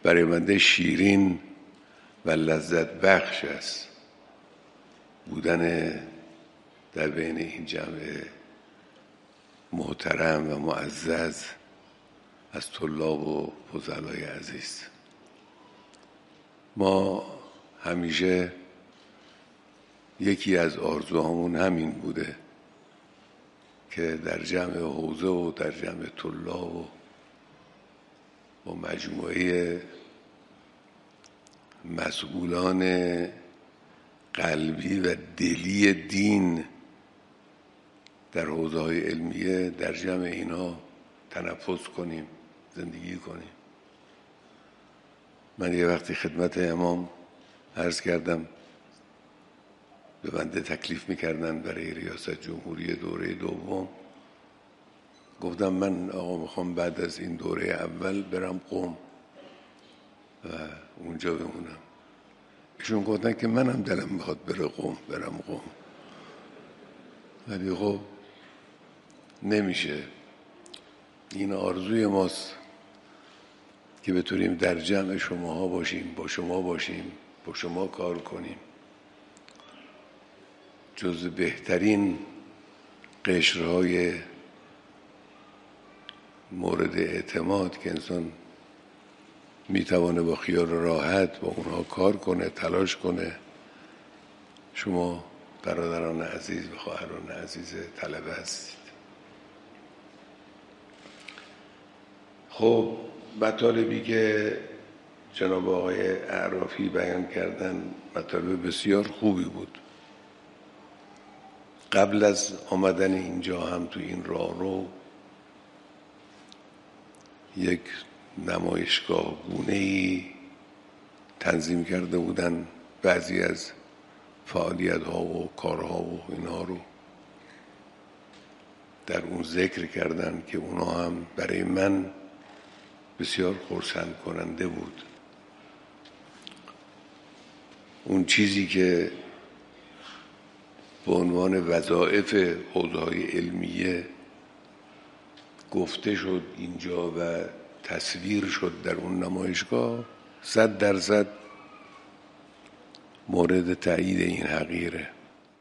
برای بنده شیرین و لذت بخش است بودن در بین این جمع محترم و معزز از طلاب و فضلای عزیز. ما همیشه یکی از آرزوهامون همین بوده که در جمع حوزه و در جمع طلاب و با مجموعه مسئولان قلبی و دلی دین در حوزه‌های علمیه در جمع اینا تنفس کنیم، زندگی کنیم. من یه وقتی خدمت امام عرض کردم، به بنده تکلیف میکردن برای ریاست جمهوری دوره دوم. گفتم من آقا میخوام بعد از این دوره اول برم قم و اونجا بمونم. ایشون گفتن که منم دلم میخواد برم قم، ولی خب نمیشه. این آرزوی ماست که بتونیم در جمع شماها باشیم، با شما باشیم، با شما کار کنیم. جز بهترین قشرهای مورد اعتماد که انسان میتوانه با خیال راحت با اونها کار کنه، تلاش کنه. شما برادران عزیز و خواهران عزیز طلبه هستید. خب مطالبی که جناب آقای اعرافی بیان کردن مطالب بسیار خوبی بود. قبل از آمدن اینجا هم تو این راهرو یک نمایشگاه گونه‌ای تنظیم کرده بودن، بعضی از فعالیت‌ها و کارها و اینها رو در اون ذکر کردن که اونا هم برای من بسیار خرسند کننده بود. اون چیزی که به عنوان وظایف حوزه‌های علمیه گفته شد اینجا و تصویر شد در اون نمایشگاه 100% مورد تایید این حقیقه.